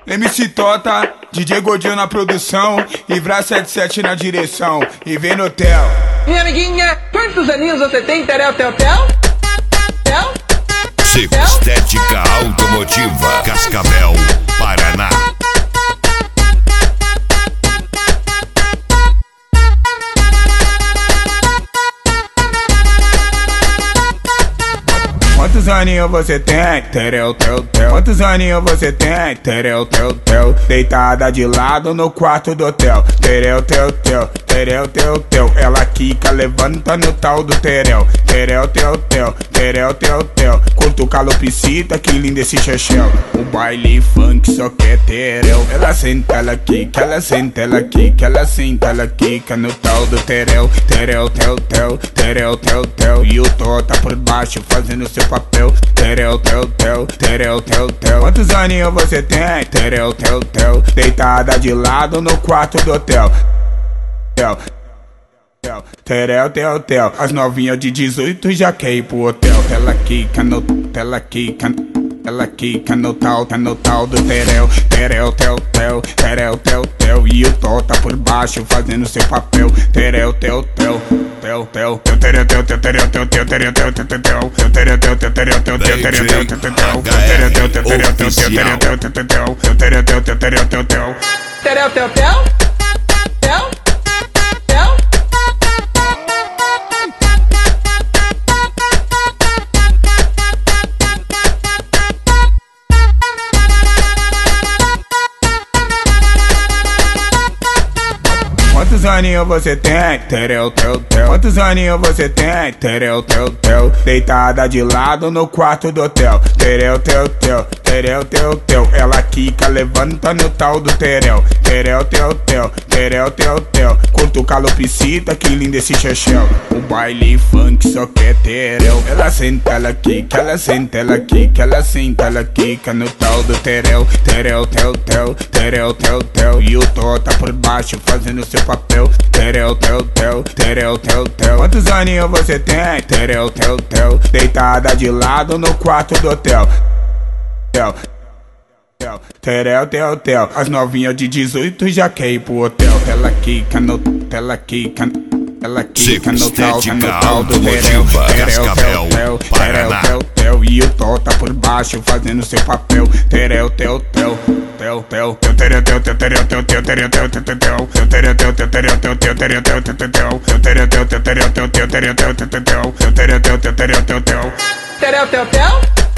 MC Tota, DJ Godinho na produção e Vra 77 na direção. E vem no hotel. Minha amiguinha, quantos aninhos você tem, Terel, tel, tel? Tel? Seco Estética Automotiva, Cascavel, Paraná. Quantos aninhos você tem? Terel, tel, tel. Quantos aninhos você tem? Terel, tel, tel. Deitada de lado no quarto do hotel. Terel, tel, tel. Terel, tel, tel. Ela quica, levanta no tal do terel. Terel, tel, tel. Terel, tel, tel. Curto calopsita, que lindo esse chechel. O baile funk só quer terel. Ela senta, ela quica, ela senta, ela quica, ela senta, ela quica no tal do terel. Terel, tel, tel. Terel, tel, tel. E o Tota por baixo fazendo seu papel. Terel, tel, tel. Terel, tel, tel. Quantos aninhos você tem? Terel, tel, tel. Deitada de lado no quarto do hotel. Terel, tel, tel. As novinhas de 18 já quer ir pro hotel. Ela quica no, ela quica, ela quica no tal, tá no tal do terel. Terel, tel, tel. Terel, tel, tel. E o Tota por baixo fazendo seu papel. Terel, tel, tel. Tel, tel, tel, terel, tel, tel, terel, tel, tel, terel, tel, tel, tel, tel, terel, tel, tel, terel, tel, tel, terel, tel, tel, tel, terel, tel, tel, terel, tel, tel, terel, tel, tel, tel, terel, tel, tel, terel, tel, tel. Terel, tel, tel? Tel? Tel? Quantos aninhos você tem? Terel, tel, tel. Quantos aninhos você tem? Terel, tel, tel. Deitada de lado no quarto do hotel. Terel, tel, tel. Terel, tel, tel. Ela quica, levanta no tal do terel. Terel, tel, tel. Terel, tel, tel. Curto calopsita, que lindo esse chechel. O baile funk só quer terel. Ela senta, ela quica, ela senta, ela quica, ela senta, ela quica no tal do terel. Terel, tel, tel. Terel, tel, tel. E o Tota por baixo fazendo seu papel. Terel, tel, tel. Terel, tel, tel. Quantos aninhos você tem? Terel, tel, tel. Deitada de lado no quarto do hotel. Terel, tel, tel. As novinhas de 18 já quer ir pro hotel. Ela quica no, ela quica, ela quica no tal do terel. Terel, tel, tel. Terel, tel, tel. E o Tota por baixo fazendo seu papel. Terel, tel, tel. Tel, tel, terel, tel, tel, terel, tel, tel, terel, tel, tel, tel, terel, tel, tel, terel, tel, tel, terel, tel, tel, tel, terel, tel, tel, terel, tel, tel, terel, tel, tel, tel, terel, tel, tel, terel, tel, tel. Terel, tel, tel?